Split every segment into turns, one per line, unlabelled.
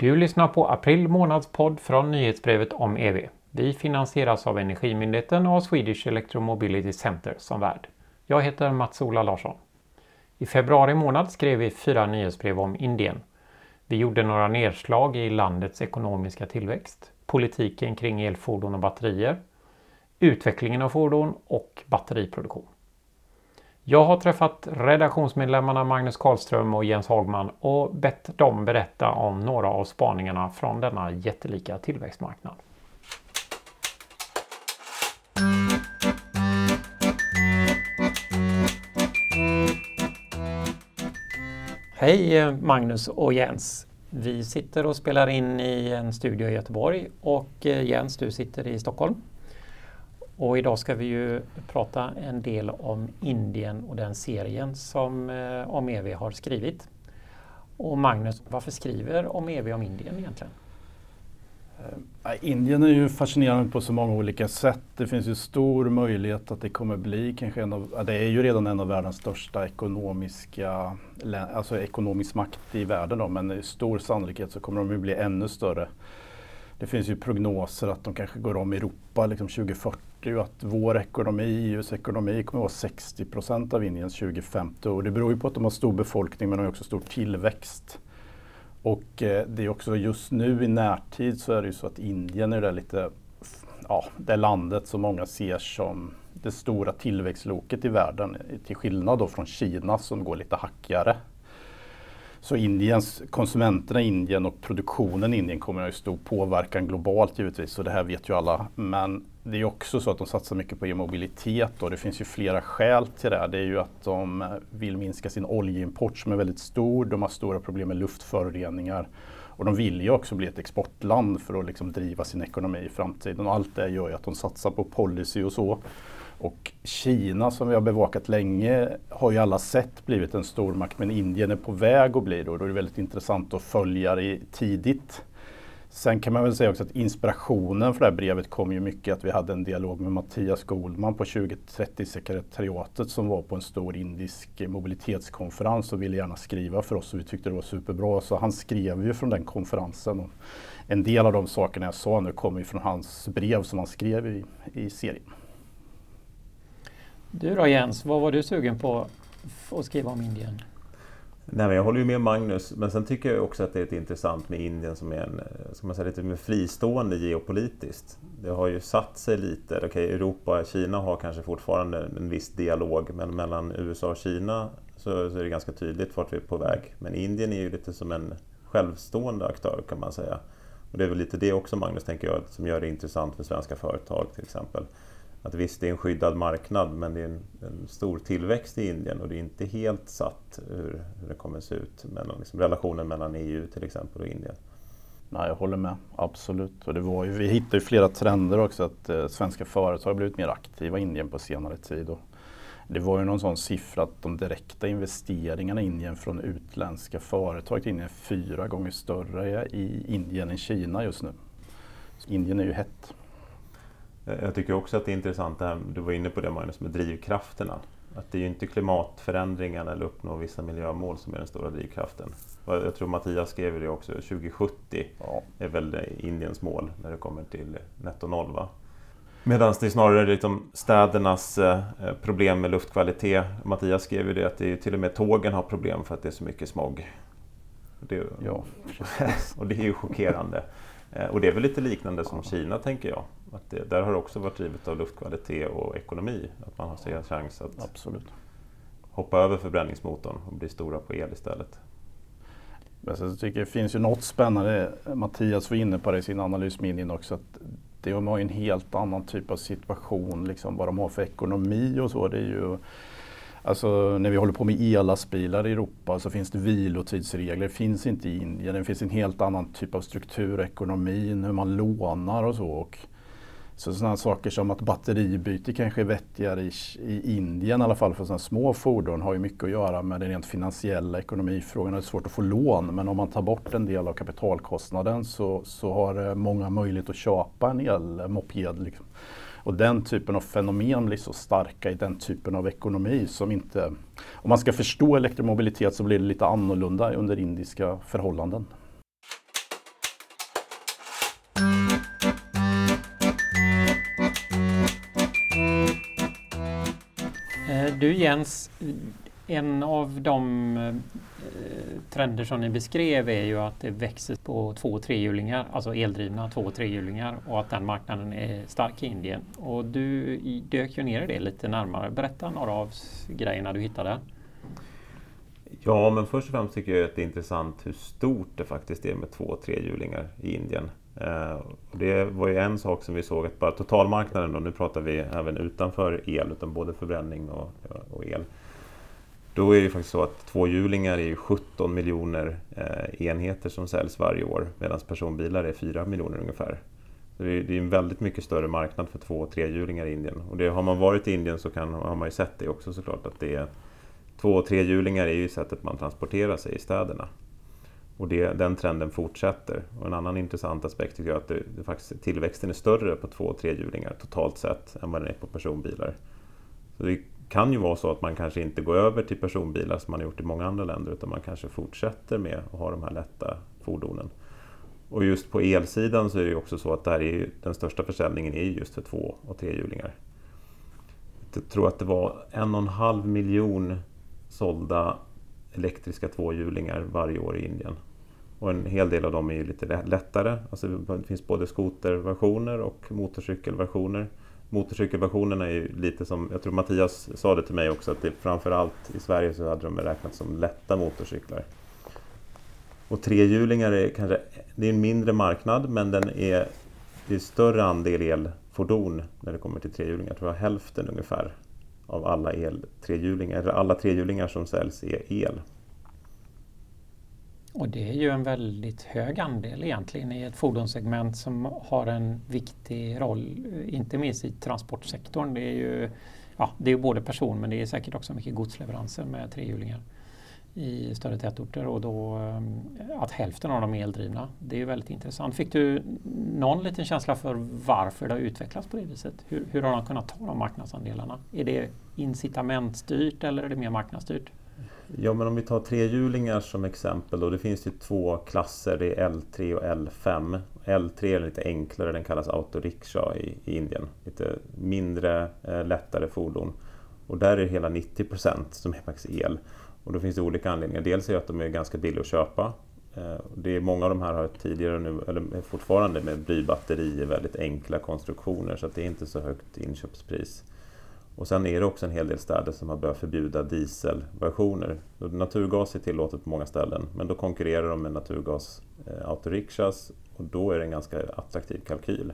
Du lyssnar på april månadspodd från nyhetsbrevet om EV. Vi finansieras av Energimyndigheten och Swedish Electromobility Center som värd. Jag heter Mats-Ola Larsson. I februari månad skrev vi 4 nyhetsbrev om Indien. Vi gjorde några nedslag i landets ekonomiska tillväxt, politiken kring elfordon och batterier, utvecklingen av fordon och batteriproduktion. Jag har träffat redaktionsmedlemmarna Magnus Karlström och Jens Hagman och bett dem berätta om några av spaningarna från denna jättelika tillväxtmarknad. Hej Magnus och Jens. Vi sitter och spelar in i en studio i Göteborg och Jens, du sitter i Stockholm. Och idag ska vi ju prata en del om Indien och den serien som Om EV har skrivit. Och Magnus, varför skriver Om EV om Indien egentligen?
Indien är ju fascinerande på så många olika sätt. Det finns ju stor möjlighet att det kommer bli kanske det är ju redan en av världens största ekonomisk makt i världen då, men i stor sannolikhet så kommer de ju bli ännu större. Det finns ju prognoser att de kanske går om Europa liksom 2040 och att vår ekonomi, EUs ekonomi kommer att vara 60% av Indiens 2050. Och det beror ju på att de har stor befolkning men de har också stor tillväxt. Och det är också just nu i närtid så är det ju så att Indien är det landet som många ser som det stora tillväxtloket i världen, till skillnad då från Kina som går lite hackigare. Så konsumenterna i Indien och produktionen i Indien kommer att ha stor påverkan globalt givetvis, så det här vet ju alla. Men det är också så att de satsar mycket på e-mobilitet och det finns ju flera skäl till det. Det är ju att de vill minska sin oljeimport som är väldigt stor, de har stora problem med luftföroreningar och de vill ju också bli ett exportland för att liksom driva sin ekonomi i framtiden. Och allt det gör ju att de satsar på policy och så. Och Kina som vi har bevakat länge har ju alla sett blivit en stormakt, men Indien är på väg att bli då. Då är det väldigt intressant att följa det tidigt. Sen kan man väl säga också att inspirationen för det här brevet kom ju mycket att vi hade en dialog med Mattias Goldman på 2030-sekretariatet som var på en stor indisk mobilitetskonferens och ville gärna skriva för oss och vi tyckte det var superbra. Så han skrev ju från den konferensen och en del av de sakerna jag sa nu kommer ju från hans brev som han skrev i serien.
Du då Jens, vad var du sugen på att skriva om Indien?
Nej, men jag håller ju med Magnus, men sen tycker jag också att det är intressant med Indien som är lite mer fristående geopolitiskt. Det har ju satt sig lite, Europa och Kina har kanske fortfarande en viss dialog, men mellan USA och Kina så är det ganska tydligt vart vi är på väg. Men Indien är ju lite som en självstående aktör kan man säga. Och det är väl lite det också Magnus tänker jag som gör det intressant för svenska företag till exempel. Att visst det är en skyddad marknad men det är en stor tillväxt i Indien och det är inte helt satt hur det kommer att se ut mellan relationen mellan EU till exempel och Indien.
Nej, jag håller med, absolut. Och vi hittar ju flera trender också att svenska företag har blivit mer aktiva i Indien på senare tid. Och det var ju någon sån siffra att de direkta investeringarna i Indien från utländska företag till Indien är 4 gånger större i Indien än Kina just nu. Så Indien är ju hett.
Jag tycker också att det är intressant det här, du var inne på det Magnus, med drivkrafterna. Att det är ju inte klimatförändringarna eller uppnå vissa miljömål som är den stora drivkraften. Jag tror Mattias skrev det också, 2070 är väl Indiens mål när det kommer till netto noll va? Medan det är snarare liksom städernas problem med luftkvalitet. Mattias skrev ju det att det är till och med tågen har problem för att det är så mycket smog. Och det är ju chockerande. Och det är väl lite liknande som Kina tänker jag. Att där har det också varit drivet av luftkvalitet och ekonomi. Att man har en chans att hoppa över förbränningsmotorn och bli stora på el istället.
Jag tycker det finns ju något spännande. Mattias var inne på det i sin analys med Indien också. Att de har ju en helt annan typ av situation. Liksom, vad de har för ekonomi och så. Det är ju... Alltså när vi håller på med ellastbilar i Europa så finns det vilotidsregler, det finns inte i Indien. Det finns en helt annan typ av struktur i ekonomin, hur man lånar och så. Och så sådana saker som att batteribyte kanske är vettigare i Indien i alla fall för sådana små fordon har ju mycket att göra med den rent finansiella ekonomifrågan. Det är svårt att få lån, men om man tar bort en del av kapitalkostnaden så har många möjlighet att köpa en elmoped liksom. Och den typen av fenomen blir så starka i den typen av ekonomi som inte... Om man ska förstå elektromobilitet så blir det lite annorlunda under indiska förhållanden.
Du Jens, en av de trender som ni beskrev är ju att det växer på 2- och 3-hjulingar, alltså eldrivna 2- och 3-hjulingar, och att den marknaden är stark i Indien. Och du dök ju ner i det lite närmare. Berätta några av grejerna du hittade.
Ja, men först och främst tycker jag att det är intressant hur stort det faktiskt är med 2- och 3-hjulingar i Indien. Det var ju en sak som vi såg att bara totalmarknaden, och nu pratar vi även utanför el, utan både förbränning och el. Då är det faktiskt så att 2-hjulingar är 17 miljoner enheter som säljs varje år, medan personbilar är 4 miljoner ungefär. Så det är en väldigt mycket större marknad för 2- och 3-hjulingar i Indien. Och har man varit i Indien så har man ju sett det också såklart, att det är 2- och 3-hjulingar är ju sättet man transporterar sig i städerna. Och den trenden fortsätter. Och en annan intressant aspekt tycker jag att det faktiskt, tillväxten är större på 2- och 3-hjulingar totalt sett än vad den är på personbilar. Så det kan ju vara så att man kanske inte går över till personbilar som man har gjort i många andra länder, utan man kanske fortsätter med att ha de här lätta fordonen. Och just på elsidan så är det ju också så att där är den största försäljningen är just för 2- och 3-hjulingar. Jag tror att det var 1,5 miljon sålda elektriska 2-hjulingar varje år i Indien. Och en hel del av dem är ju lite lättare. Alltså det finns både skoterversioner och motorcykelversioner. Motorcykelversionerna är ju lite som, jag tror Mattias sa det till mig också, att det framförallt i Sverige så hade de räknat som lätta motorcyklar. Och 3-hjulingar är det är en mindre marknad, men det är större andel elfordon när det kommer till 3-hjulingar. Jag tror jag hälften ungefär av alla 3-hjulingar, eller alla 3-hjulingar som säljs är el.
Och det är ju en väldigt hög andel egentligen i ett fordonssegment som har en viktig roll, inte minst i transportsektorn. Det är ju både person, men det är säkert också mycket godsleveranser med 3-hjulingar i större tätorter, och då att hälften av dem är eldrivna. Det är ju väldigt intressant. Fick du någon liten känsla för varför det har utvecklats på det viset? Hur har de kunnat ta de marknadsandelarna? Är det incitamentstyrt eller är det mer marknadsstyrt?
Ja, men om vi tar 3-hjulingar som exempel då, det finns ju 2 klasser, det är L3 och L5. L3 är lite enklare, den kallas autorickshaw i Indien. Lite mindre, lättare fordon. Och där är hela 90% som är faktiskt el. Och då finns det olika anledningar. Dels är att de är ganska billiga att köpa. Det är många av de här har tidigare nu, eller fortfarande med blybatterier, väldigt enkla konstruktioner, så att det är inte så högt inköpspris. Och sen är det också en hel del städer som har börjat förbjuda dieselversioner. Naturgas är tillåtet på många ställen, men då konkurrerar de med naturgas autorickshaws, och då är det en ganska attraktiv kalkyl.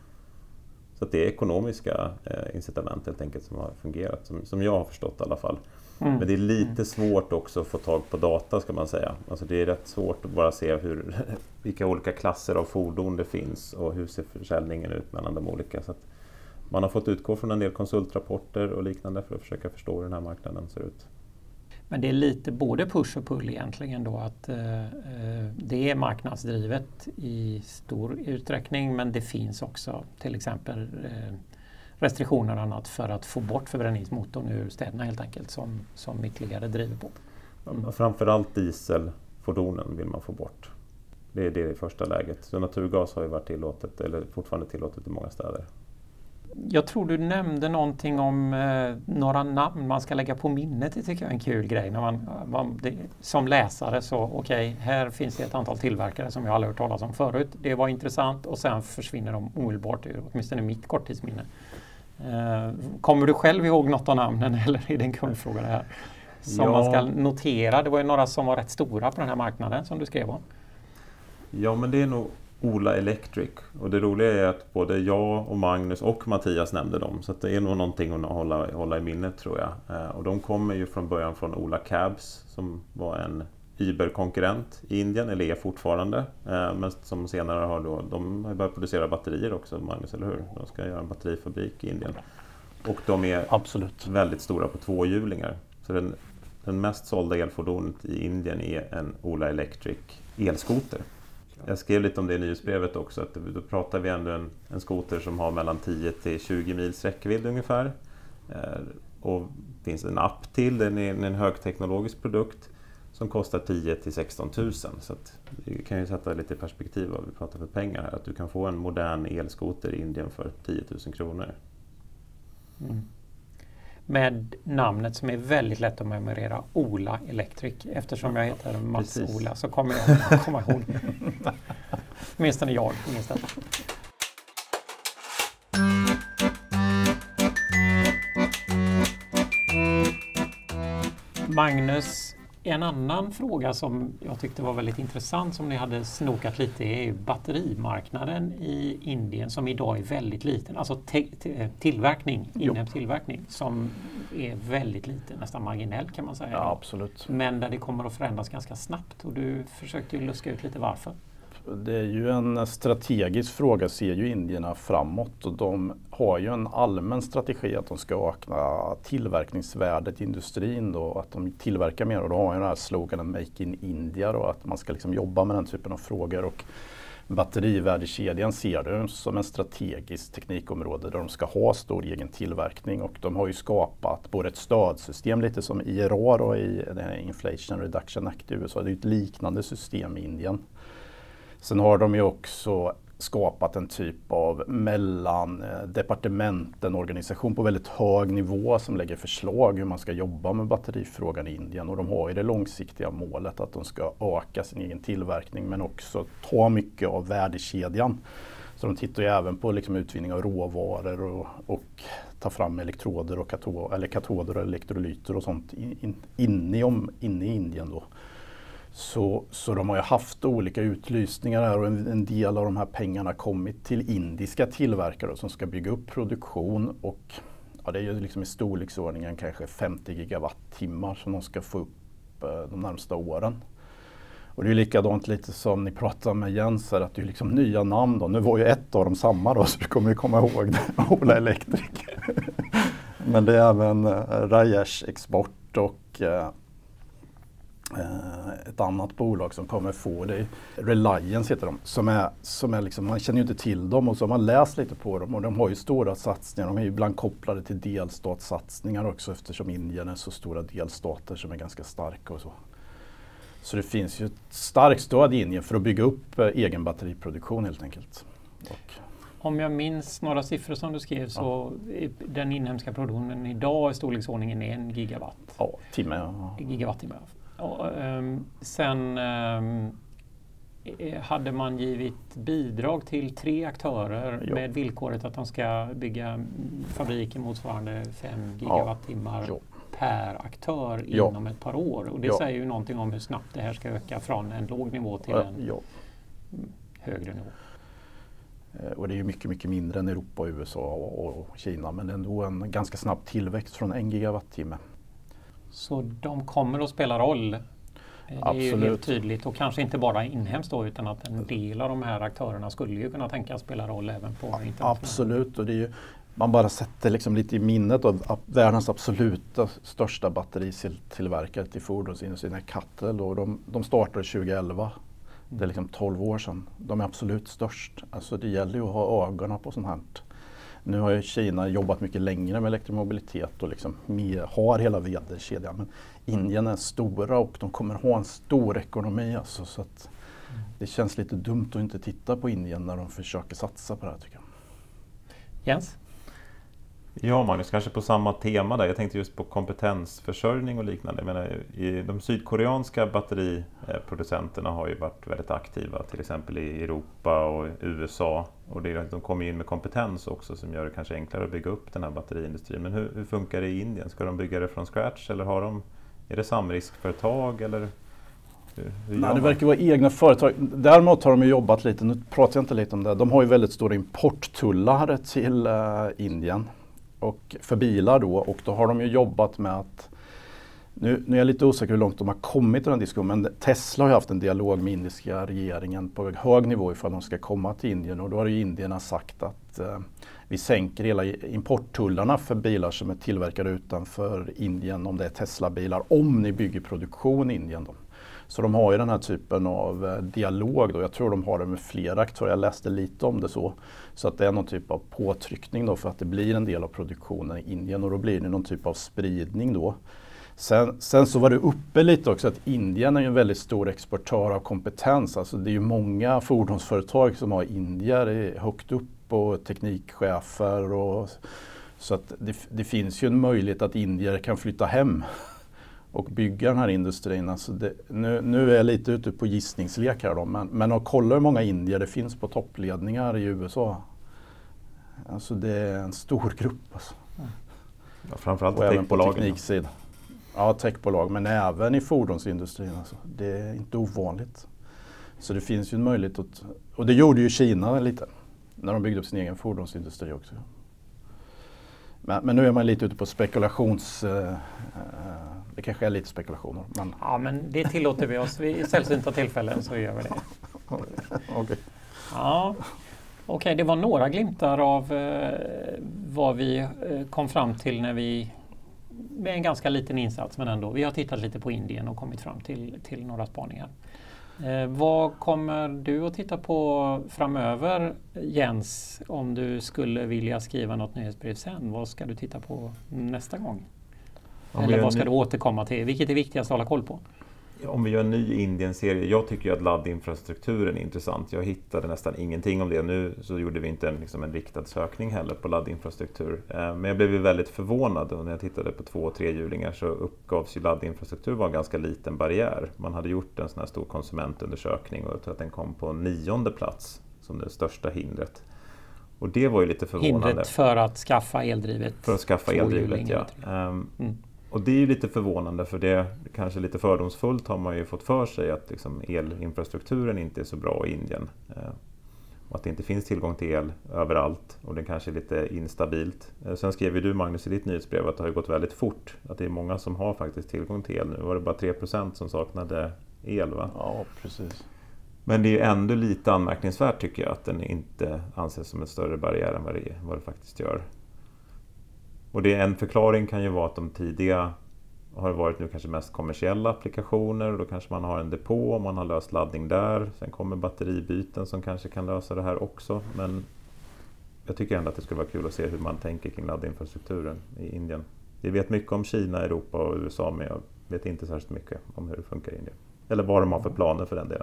Så att det är ekonomiska incitament helt enkelt som har fungerat, som jag har förstått i alla fall. Men det är lite svårt också att få tag på data, ska man säga. Alltså det är rätt svårt att bara se vilka olika klasser av fordon det finns och hur ser försäljningen ut mellan de olika. Så att man har fått utgå från en del konsultrapporter och liknande för att försöka förstå hur den här marknaden ser ut.
Men det är lite både push och pull egentligen då, att det är marknadsdrivet i stor utsträckning, men det finns också till exempel restriktioner och annat för att få bort förbränningsmotorn ur städerna helt enkelt, som ytterligare driver på.
Framförallt dieselfordonen vill man få bort. Det är det i första läget. Så naturgas har ju varit tillåtet, eller fortfarande tillåtet i många städer.
Jag tror du nämnde någonting om några namn man ska lägga på minnet. Det tycker jag är en kul grej. När man som läsare så okej, här finns det ett antal tillverkare som jag aldrig hört talas om förut. Det var intressant, och sen försvinner de omedelbart, åtminstone mitt korttidsminne. Kommer du själv ihåg något av namnen, eller är det en kundfråga det här? Som man ska notera. Det var ju några som var rätt stora på den här marknaden som du skrev om.
Ja, men det är nog Ola Electric, och det roliga är att både jag och Magnus och Mattias nämnde dem, så att det är nog någonting att hålla i minnet, tror jag. Och de kommer ju från början från Ola Cabs, som var en Uber-konkurrent i Indien, eller är fortfarande, men som senare de har börjat producera batterier också, Magnus, eller hur? De ska göra en batterifabrik i Indien, och de är
absolut
väldigt stora på 2-hjulingar. Så den mest sålda elfordonet i Indien är en Ola Electric elskoter. Jag skrev lite om det i nyhetsbrevet också, att då pratar vi ändå en skoter som har mellan 10 till 20 mils räckvidd ungefär. Och finns en app till, den är en högteknologisk produkt som kostar 10 till 16 000. Så att vi kan ju sätta lite i perspektiv vad vi pratar för pengar här. Att du kan få en modern elskoter i Indien för 10 000 kronor.
med namnet som är väldigt lätt att memorera, Ola Electric. Eftersom jag heter Mats Ola så kommer jag komma ihåg. Åtminstone jag minns detta. Magnus, en annan fråga som jag tyckte var väldigt intressant som ni hade snokat lite är ju batterimarknaden i Indien som idag är väldigt liten. Alltså tillverkning, inhemsk tillverkning som är väldigt liten, nästan marginell kan man säga.
Ja, absolut.
Men där det kommer att förändras ganska snabbt och du försökte ju luska ut lite varför.
Det är ju en strategisk fråga, ser ju indierna framåt, och de har ju en allmän strategi att de ska öka tillverkningsvärdet i industrin då, att de tillverkar mer, och då har ju den här sloganen Make in India då, att man ska liksom jobba med den typen av frågor, och batterivärdekedjan ser det som en strategisk teknikområde där de ska ha stor egen tillverkning, och de har ju skapat både ett stödsystem lite som IRA då, i Inflation Reduction Act i USA, det är ett liknande system i Indien. Sen har de ju också skapat en typ av mellan departementen organisation på väldigt hög nivå som lägger förslag hur man ska jobba med batterifrågan i Indien, och de har ju det långsiktiga målet att de ska öka sin egen tillverkning men också ta mycket av värdekedjan. Så de tittar ju även på liksom utvinning av råvaror och ta fram elektroder och katoder och elektrolyter och sånt inne i Indien då. Så de har ju haft olika utlysningar här, och en del av de här pengarna kommit till indiska tillverkare som ska bygga upp produktion, och ja, det är ju liksom i storleksordningen kanske 50 gigawattimmar som de ska få upp de närmsta åren. Och det är ju likadant lite som ni pratade med Jens här, att det är liksom nya namn då. Nu var ju ett av dem samma då, så du kommer ju komma ihåg det, Ola Electric. Men det är även Rajesh Export och ett annat bolag som kommer få det, Reliance heter de, som är liksom, man känner ju inte till dem, och så har man läst lite på dem, och de har ju stora satsningar, de är ju ibland kopplade till delstatssatsningar också, eftersom Indien är så stora delstater som är ganska starka och så. Så det finns ju ett starkt stöd i Indien för att bygga upp egen batteriproduktion helt enkelt.
Om jag minns några siffror som du skrev så är den inhemska produktionen idag i storleksordningen 1 gigawatt.
Ja, timme. Ja.
Gigawattimme. Sen hade man givit bidrag till 3 aktörer med villkoret att de ska bygga fabriker motsvarande 5 gigawattimmar per aktör inom ett par år. Och det säger ju någonting om hur snabbt det här ska öka från en låg nivå till en högre nivå.
Och det är ju mycket, mycket mindre än Europa, USA och Kina, men ändå en ganska snabb tillväxt från 1 gigawattimme.
Så de kommer att spela roll. Det är ju helt tydligt, och kanske inte bara inhemskt då, utan att en del av de här aktörerna skulle ju kunna tänka spela roll även på internationellt. Absolut,
och det är ju, man bara sätter liksom lite i minnet av världens absoluta största batteritillverkare till fordonsindustrin är Cattle, och de startade 2011. Det är liksom 12 år sedan. De är absolut störst. Alltså det gäller ju att ha ögonen på sånt här. Nu har ju Kina jobbat mycket längre med elektromobilitet och liksom har hela värdekedjan. Men Indien är stora och de kommer ha en stor ekonomi. Alltså, så att det känns lite dumt att inte titta på Indien när de försöker satsa på det här, tycker jag.
Jens?
Ja, Magnus, kanske på samma tema där. Jag tänkte just på kompetensförsörjning och liknande. Jag menar, de sydkoreanska batteriproducenterna har ju varit väldigt aktiva, till exempel i Europa och USA. Och de kommer in med kompetens också som gör det kanske enklare att bygga upp den här batteriindustrin. Men hur funkar det i Indien? Ska de bygga det från scratch, eller är det samriskföretag, eller
Nej, det verkar vara egna företag. Däremot har de ju jobbat lite, nu pratar jag inte lite om det, de har ju väldigt stora importtullar till Indien och för bilar då, och då har de ju jobbat med att nu är jag lite osäker hur långt de har kommit i den diskussionen, men Tesla har ju haft en dialog med indiska regeringen på hög nivå ifall de ska komma till Indien, och då har ju indierna sagt att vi sänker hela importtullarna för bilar som är tillverkade utanför Indien, om det är Tesla-bilar, om ni bygger produktion i Indien då. Så de har ju den här typen av dialog då. Jag tror de har det med flera aktörer. Jag läste lite om det så att det är någon typ av påtryckning då för att det blir en del av produktionen i Indien, och då blir det någon typ av spridning då. Sen så var det uppe lite också att Indien är ju en väldigt stor exportör av kompetens. Alltså det är ju många fordonsföretag som har indier högt upp, och teknikchefer och Så att det finns ju en möjlighet att indier kan flytta hem och bygga den här industrin. Alltså nu är jag lite ute på gissningslek här då, men att kolla hur många indier det finns på toppledningar i USA. Alltså det är en stor grupp. Alltså.
Ja, framförallt
och även på
techbolagen.
tekniksidan. Ja, techbolag, men även i fordonsindustrin. Alltså. Det är inte ovanligt. Så det finns ju en möjlighet att, och det gjorde ju Kina lite när de byggde upp sin egen fordonsindustri också. Men nu är man lite ute på spekulations... det kanske är lite spekulationer. Men...
Ja, men det tillåter vi oss. Vid sällsynta tillfällen så gör vi det.
Okay.
Ja, okej, det var några glimtar av vad vi kom fram till när vi, med en ganska liten insats men ändå, vi har tittat lite på Indien och kommit fram till några spaningar. Vad kommer du att titta på framöver, Jens, om du skulle vilja skriva något nyhetsbrev sen? Vad ska du titta på nästa gång? Eller vad ska du återkomma till? Vilket är viktigast att hålla koll på?
Om vi gör en ny Indien-serie, jag tycker ju att laddinfrastrukturen är intressant. Jag hittade nästan ingenting om det. Nu så gjorde vi inte en riktad sökning heller på laddinfrastruktur. Men jag blev ju väldigt förvånad, och när jag tittade på 2- och 3-hjulingar så uppgavs ju laddinfrastruktur var en ganska liten barriär. Man hade gjort en sån här stor konsumentundersökning och jag tror att den kom på 9:e plats som det största hindret. Och det var ju lite förvånande.
Hindret för att skaffa eldrivet?
För att skaffa eldrivet, ja. Och det är ju lite förvånande, för det kanske lite fördomsfullt har man ju fått för sig att liksom elinfrastrukturen inte är så bra i Indien. Och att det inte finns tillgång till el överallt och det kanske är lite instabilt. Sen skrev ju du, Magnus, i ditt nyhetsbrev att det har gått väldigt fort. Att det är många som har faktiskt tillgång till el. Nu var det bara 3% som saknade el, va?
Ja, precis.
Men det är ju ändå lite anmärkningsvärt, tycker jag, att den inte anses som en större barriär än vad det faktiskt gör. Och en förklaring kan ju vara att de tidiga har varit nu kanske mest kommersiella applikationer, och då kanske man har en depå och man har löst laddning där. Sen kommer batteribyten som kanske kan lösa det här också. Men jag tycker ändå att det skulle vara kul att se hur man tänker kring laddinfrastrukturen i Indien. Vi vet mycket om Kina, Europa och USA, men jag vet inte särskilt mycket om hur det funkar i Indien. Eller vad de har för planer för den delen.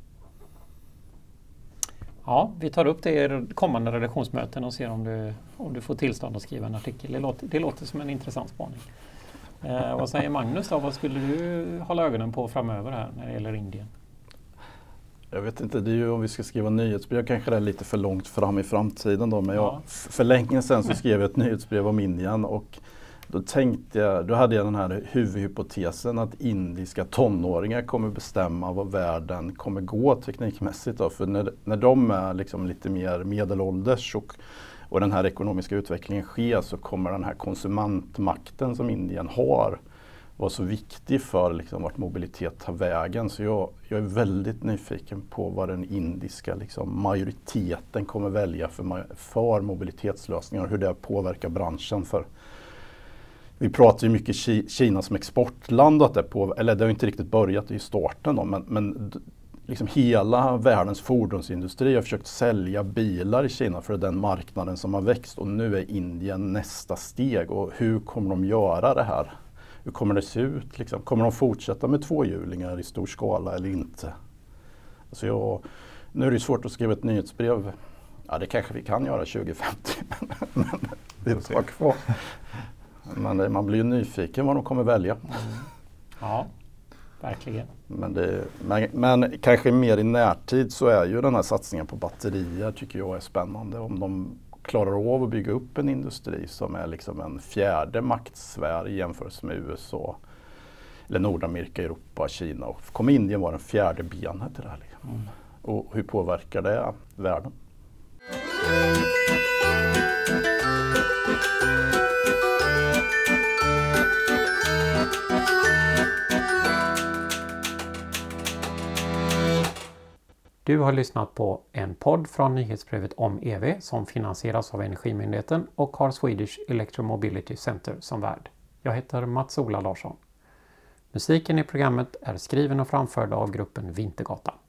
Ja, vi tar upp det i kommande redaktionsmöten och ser om du får tillstånd att skriva en artikel. Det låter som en intressant spaning. Vad säger Magnus då? Vad skulle du hålla ögonen på framöver här när det gäller Indien?
Jag vet inte, det är ju om vi ska skriva nyhetsbrev kanske det är lite för långt fram i framtiden då. Men för länge sedan så skrev jag ett nyhetsbrev om Indien, och då hade jag den här huvudhypotesen att indiska tonåringar kommer bestämma vad världen kommer gå teknikmässigt då. För när de är liksom lite mer medelålders och den här ekonomiska utvecklingen sker, så kommer den här konsumentmakten som Indien har vara så viktig för liksom vart mobilitet tar vägen. Så jag är väldigt nyfiken på vad den indiska liksom majoriteten kommer välja för mobilitetslösningar och hur det påverkar branschen. För vi pratar ju mycket Kina som exportland, och att det har inte riktigt börjat i starten då, men liksom hela världens fordonsindustri har försökt sälja bilar i Kina för den marknaden som har växt, och nu är Indien nästa steg. Och hur kommer de göra det här? Hur kommer det se ut? Liksom? Kommer de fortsätta med 2-hjulingar i stor skala eller inte? Alltså nu är det svårt att skriva ett nyhetsbrev. Ja, det kanske vi kan göra 2050, men det är ett tag kvar. Men man blir ju nyfiken vad de kommer välja.
Ja, verkligen.
Men kanske mer i närtid så är ju den här satsningen på batterier, tycker jag är spännande. Om de klarar av att bygga upp en industri som är liksom en fjärde maktsfär i jämförelse med USA, eller Nordamerika, Europa, Kina. Och kommer Indien vara den fjärde benet till det här? Liksom. Och hur påverkar det världen?
Du har lyssnat på en podd från nyhetsbrevet om EV som finansieras av Energimyndigheten och har Swedish Electromobility Center som värd. Jag heter Mats-Ola Larsson. Musiken i programmet är skriven och framförd av gruppen Vintergatan.